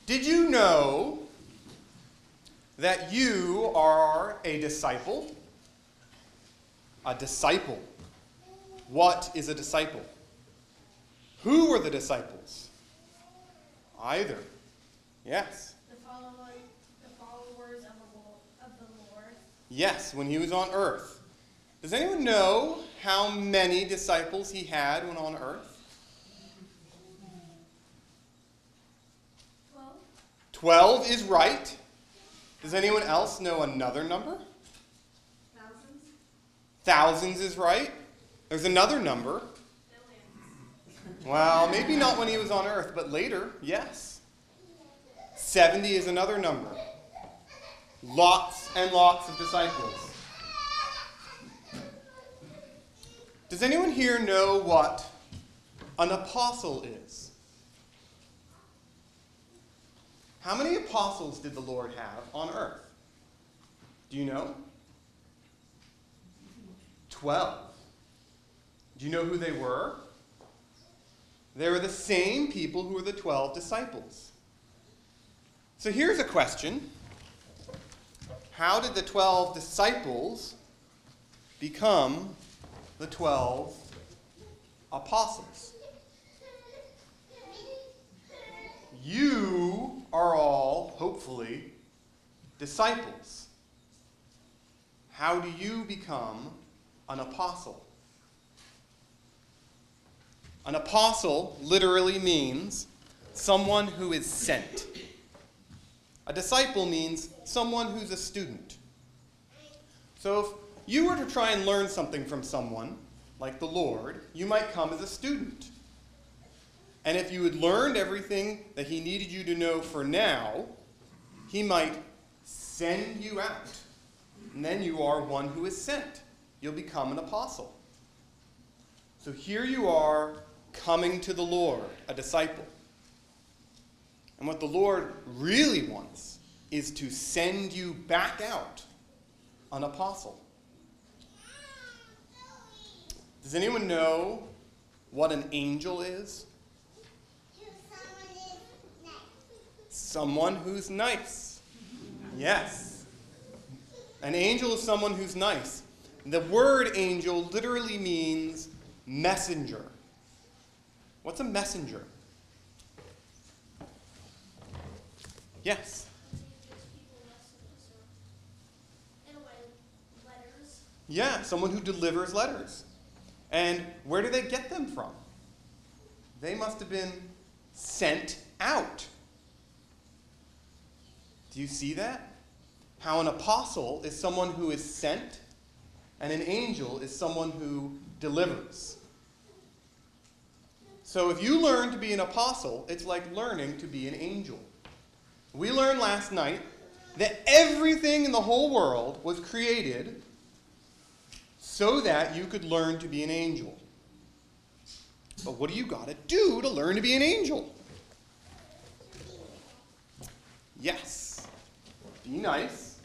Did you know that you are a disciple? A disciple. What is a disciple? Who were the disciples? Either. Yes. The followers of the Lord. Yes, when he was on earth. Does anyone know how many disciples he had when on earth? 12 is right. Does anyone else know another number? Thousands is right. There's another number. Well, maybe not when he was on earth, but later, yes. 70 is another number. Lots and lots of disciples. Does anyone here know what an apostle is? How many apostles did the Lord have on earth? Do you know? 12. Do you know who they were? They were the same people who were the 12 disciples. So here's a question. How did the 12 disciples become the 12 apostles? You are all, hopefully, disciples. How do you become an apostle? An apostle literally means someone who is sent. A disciple means someone who's a student. So if you were to try and learn something from someone, like the Lord, you might come as a student. And if you had learned everything that he needed you to know for now, he might send you out. And then you are one who is sent. You'll become an apostle. So here you are coming to the Lord, a disciple. And what the Lord really wants is to send you back out, an apostle. Does anyone know what an angel is? Someone who's nice. Yes. An angel is someone who's nice. The word angel literally means messenger. What's a messenger? Yes. Yeah, someone who delivers letters. And where do they get them from? They must have been sent out. Do you see that? How an apostle is someone who is sent, and an angel is someone who delivers. So if you learn to be an apostle, it's like learning to be an angel. We learned last night that everything in the whole world was created so that you could learn to be an angel. But what do you got to do to learn to be an angel? Yes. Be nice.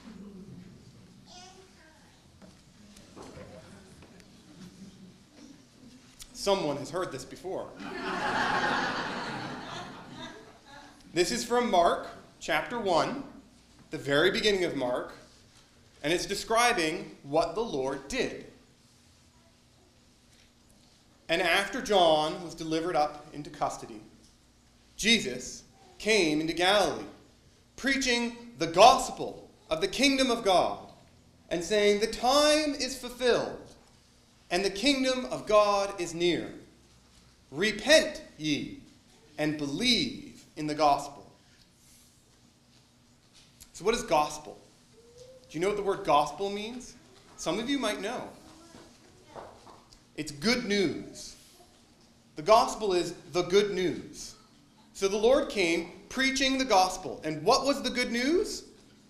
Someone has heard this before. This is from Mark, chapter 1, the very beginning of Mark, and it's describing what the Lord did. And after John was delivered up into custody, Jesus came into Galilee, preaching the gospel of the kingdom of God, and saying, "The time is fulfilled, and the kingdom of God is near. Repent ye, and believe in the gospel." So what is gospel? Do you know what the word gospel means? Some of you might know. It's good news. The gospel is the good news. So the Lord came preaching the gospel. And what was the good news?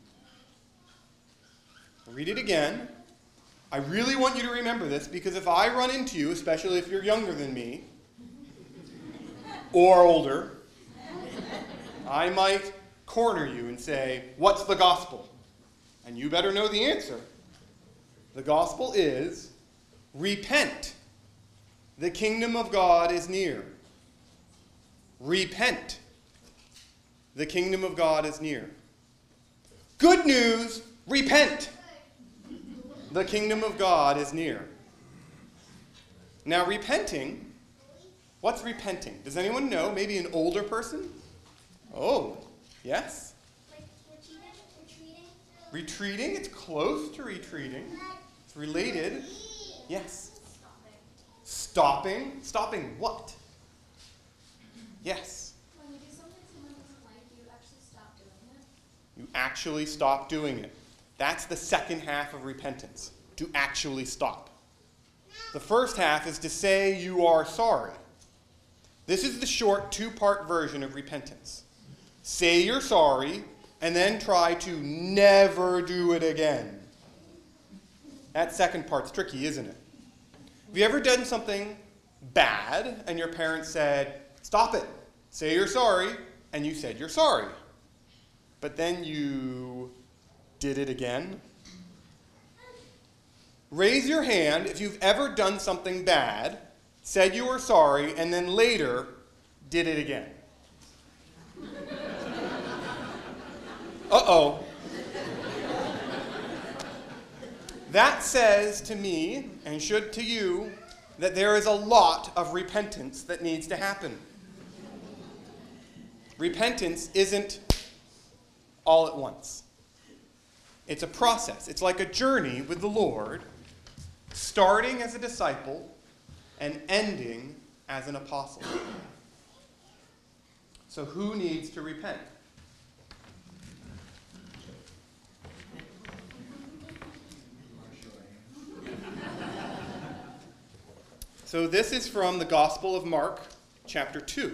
I'll read it again. I really want you to remember this, because if I run into you, especially if you're younger than me, or older, I might corner you and say, "What's the gospel?" And you better know the answer. The gospel is, repent. The kingdom of God is near. Repent. the kingdom of God is near. Good news, repent. The kingdom of God is near. Now, repenting, what's repenting? Does anyone know? Maybe an older person? Oh, yes? Like retreating? Retreating? It's close to retreating. It's related. Yes. Stopping. Stopping what? Yes. When you do something someone doesn't like, you actually stop doing it. You actually stop doing it. That's the second half of repentance, to actually stop. The first half is to say you are sorry. This is the short two-part version of repentance. Say you're sorry, and then try to never do it again. That second part's tricky, isn't it? Have you ever done something bad, and your parents said, stop it, say you're sorry, and you said you're sorry. But then you did it again? Raise your hand if you've ever done something bad, said you were sorry, and then later did it again. Uh-oh. That says to me, and should to you, that there is a lot of repentance that needs to happen. Repentance isn't all at once. It's a process. It's like a journey with the Lord, starting as a disciple and ending as an apostle. So who needs to repent? So this is from the Gospel of Mark, chapter 2.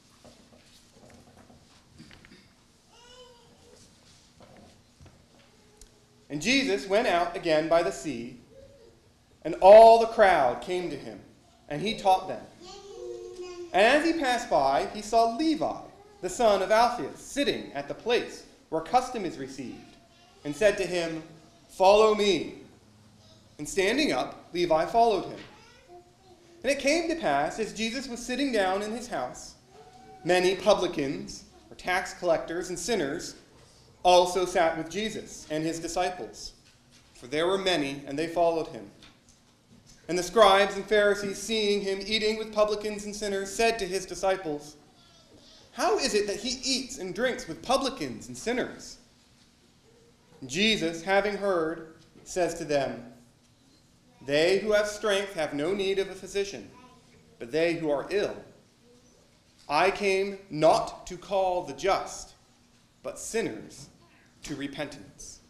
And Jesus went out again by the sea, and all the crowd came to him, and he taught them. And as he passed by, he saw Levi, the son of Alphaeus, sitting at the place where custom is received, and said to him, "Follow me." And standing up, Levi followed him. And it came to pass, as Jesus was sitting down in his house, many publicans, or tax collectors and sinners, also sat with Jesus and his disciples. For there were many, and they followed him. And the scribes and Pharisees, seeing him eating with publicans and sinners, said to his disciples, "How is it that he eats and drinks with publicans and sinners?" And Jesus, having heard, says to them, "They who have strength have no need of a physician, but they who are ill. I came not to call the just, but sinners to repentance."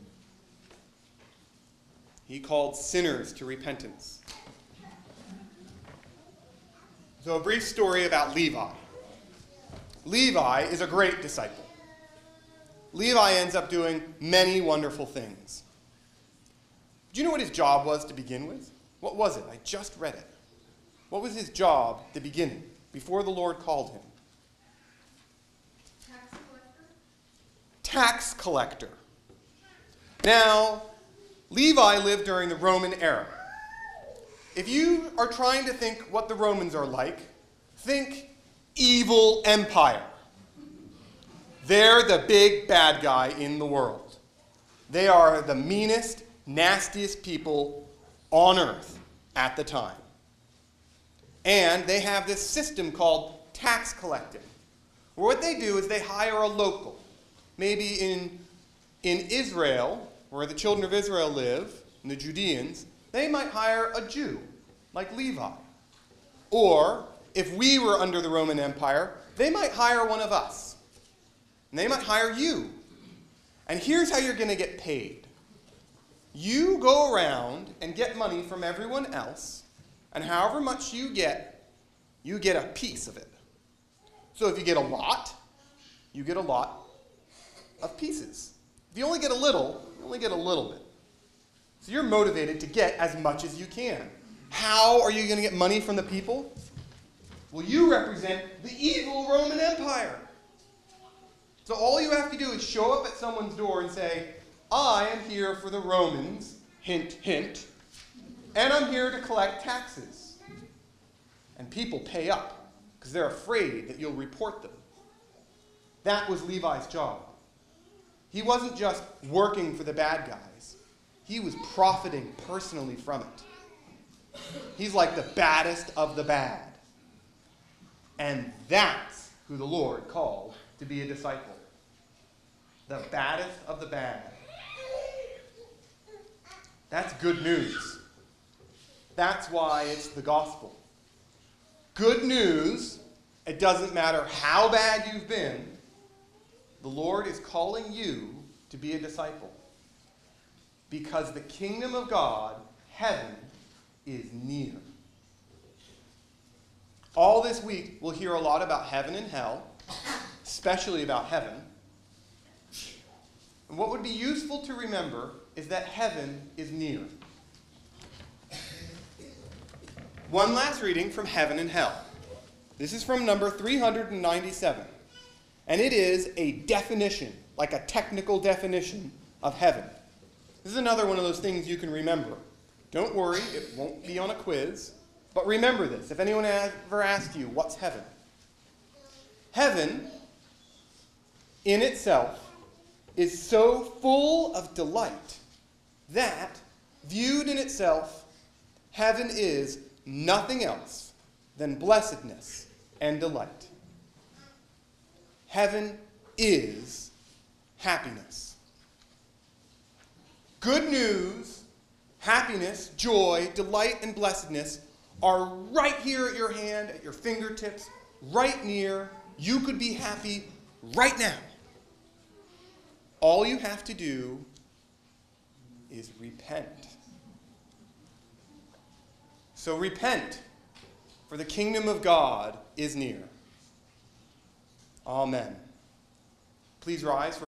He called sinners to repentance. So a brief story about Levi. Levi is a great disciple. Levi ends up doing many wonderful things. Do you know what his job was to begin with? What was it? I just read it. What was his job at the beginning, before the Lord called him? Tax collector? Tax collector. Now, Levi lived during the Roman era. If you are trying to think what the Romans are like, think evil empire. They're the big bad guy in the world. They are the meanest, nastiest people on earth at the time. And they have this system called tax collecting, where what they do is they hire a local. Maybe in Israel, where the children of Israel live, and the Judeans, they might hire a Jew, like Levi. Or, if we were under the Roman Empire, they might hire one of us. And they might hire you. And here's how you're going to get paid. You go around and get money from everyone else, and however much you get a piece of it. So if you get a lot, you get a lot of pieces. If you only get a little, you only get a little bit. So you're motivated to get as much as you can. How are you going to get money from the people? Well, you represent the evil Roman Empire. So all you have to do is show up at someone's door and say, "I am here for the Romans, hint, hint, and I'm here to collect taxes." And people pay up because they're afraid that you'll report them. That was Levi's job. He wasn't just working for the bad guys. He was profiting personally from it. He's like the baddest of the bad. And that's who the Lord called to be a disciple. The baddest of the bad. That's good news. That's why it's the gospel. Good news, it doesn't matter how bad you've been, the Lord is calling you to be a disciple. Because the kingdom of God, heaven, is near. All this week, we'll hear a lot about heaven and hell, especially about heaven. And what would be useful to remember is that heaven is near. One last reading from Heaven and Hell. This is from number 397. And it is a definition, like a technical definition of heaven. This is another one of those things you can remember. Don't worry, it won't be on a quiz. But remember this, if anyone ever asked you, what's heaven? Heaven, in itself, is so full of delight that, viewed in itself, heaven is nothing else than blessedness and delight. Heaven is happiness. Good news, happiness, joy, delight, and blessedness are right here at your hand, at your fingertips, right near. You could be happy right now. All you have to do is repent. So repent, for the kingdom of God is near. Amen. Please rise.